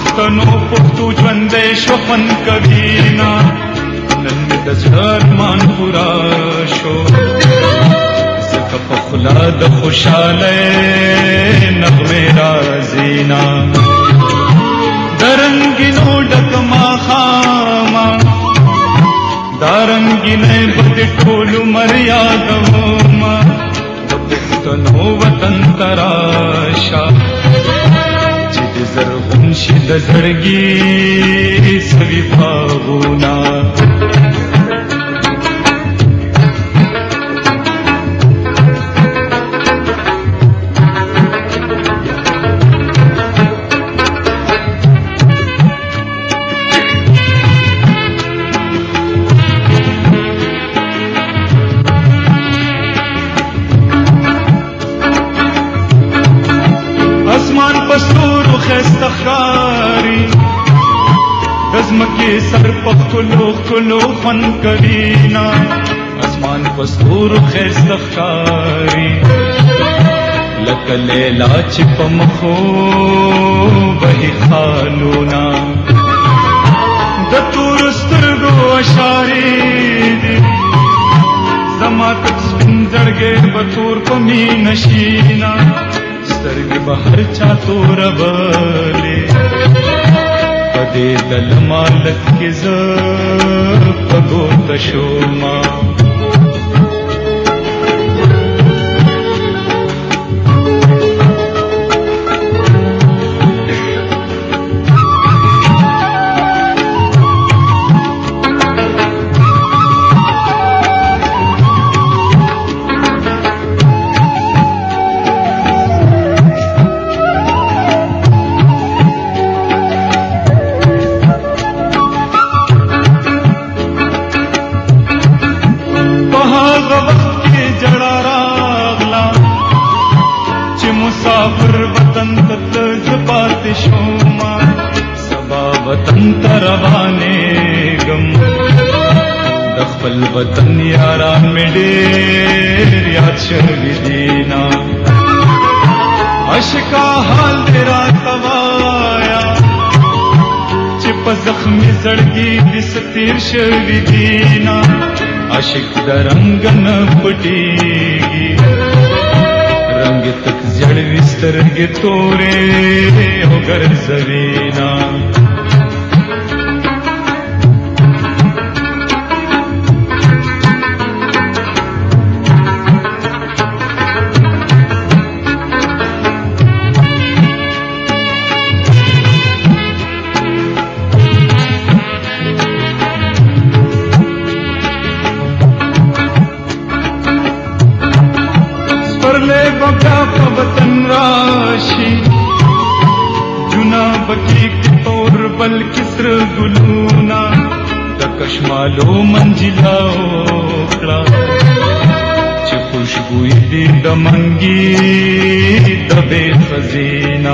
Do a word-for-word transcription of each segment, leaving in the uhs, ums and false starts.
پښتنو پښتو ژوندی شو خوند کوي نه نن مې د زړه ارمان پوره شو ځکه په خوله د خوشحالۍ نغمې راځي نه د رنګینو ډک ماښامه دا رنګینۍ به د ټول عمر یادومه د پښتنو وطن ته راشه چې د زرغون شي د زړګي سوي باغونه اسمان پستورو خسته ښکاري د ځمکې سر په ښکلو ښکلو خوند کوي نه اسمان پستورو خسته ښکاري لکه لیلا چې په مخو وهي خالونه د تورو سترګو اشارې دي زما تک سپین زړګی به تور په مینه شي نه سترګې به هر چا تورولې په دې د لمالت کې زه په ګوته شومه مسافر وطن تتلز پاتې شوما سبا وطن ته روانېږم د خپل وطن یاران مې ډېر یاد شوي دي نه عاشقا حال دې راته وایه چې په زخمي زړګي دې څه تېر شوي دي نه عاشق د رنګ نه پټېږي رنگ تک زړوي سترګې تورې وګرځوي نه پرلے بکا پا وطن راشی جنا بکی کی طور بل کسر گلونا دا کشمالو منجلا اوکڑا چی خوشبوئی دی دا منگی دا بے خزینہ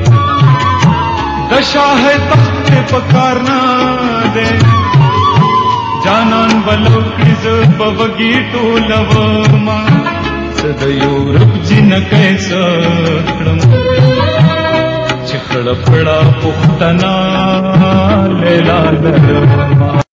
دا شاہ تخت پکارنا دے جانان بلوکڑی زبا وگی ٹولوما د یورپ جنکۍ څه کړم چې خړه پړه پښتنه لیلا لرمه